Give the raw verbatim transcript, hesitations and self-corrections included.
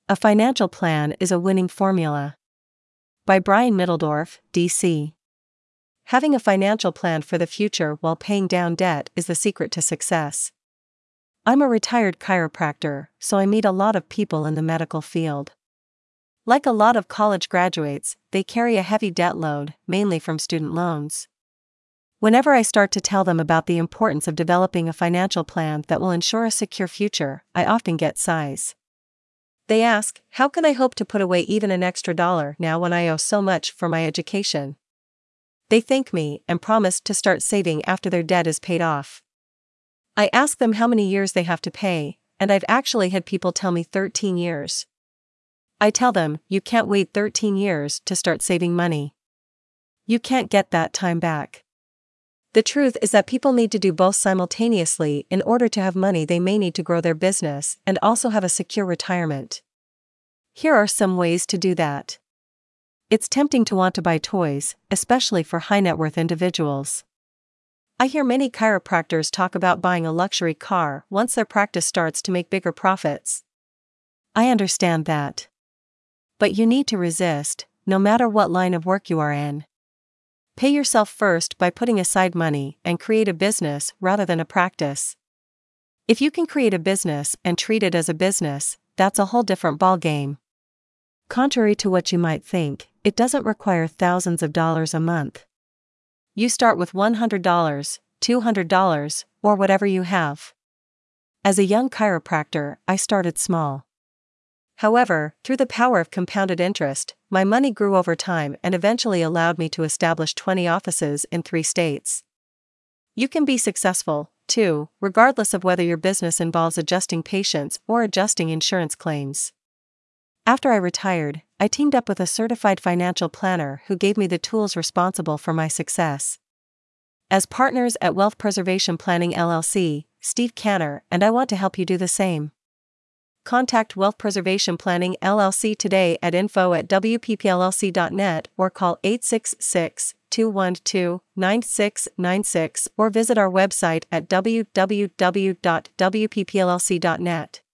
A Financial Plan is a Winning Formula. By Brian Middledorf, D C Having a financial plan for the future while paying down debt is the secret to success. I'm a retired chiropractor, so I meet a lot of people in the medical field. Like a lot of college graduates, they carry a heavy debt load, mainly from student loans. Whenever I start to tell them about the importance of developing a financial plan that will ensure a secure future, I often get sighs. They ask, how can I hope to put away even an extra dollar now when I owe so much for my education? They thank me and promise to start saving after their debt is paid off. I ask them how many years they have to pay, and I've actually had people tell me thirteen years. I tell them, you can't wait thirteen years to start saving money. You can't get that time back. The truth is that people need to do both simultaneously in order to have money they may need to grow their business and also have a secure retirement. Here are some ways to do that. It's tempting to want to buy toys, especially for high net worth individuals. I hear many chiropractors talk about buying a luxury car once their practice starts to make bigger profits. I understand that. But you need to resist, no matter what line of work you are in. Pay yourself first by putting aside money and create a business rather than a practice. If you can create a business and treat it as a business, that's a whole different ballgame. Contrary to what you might think, it doesn't require thousands of dollars a month. You start with one hundred dollars, two hundred dollars, or whatever you have. As a young chiropractor, I started small. However, through the power of compounded interest, my money grew over time and eventually allowed me to establish twenty offices in three states. You can be successful, too, regardless of whether your business involves adjusting patients or adjusting insurance claims. After I retired, I teamed up with a certified financial planner who gave me the tools responsible for my success. As partners at Wealth Preservation Planning L L C, Steve Canner and I want to help you do the same. Contact Wealth Preservation Planning L L C today at info at w p p l l c dot net or call eight six six, two one two, nine six nine six or visit our website at w w w dot w p p l l c dot net.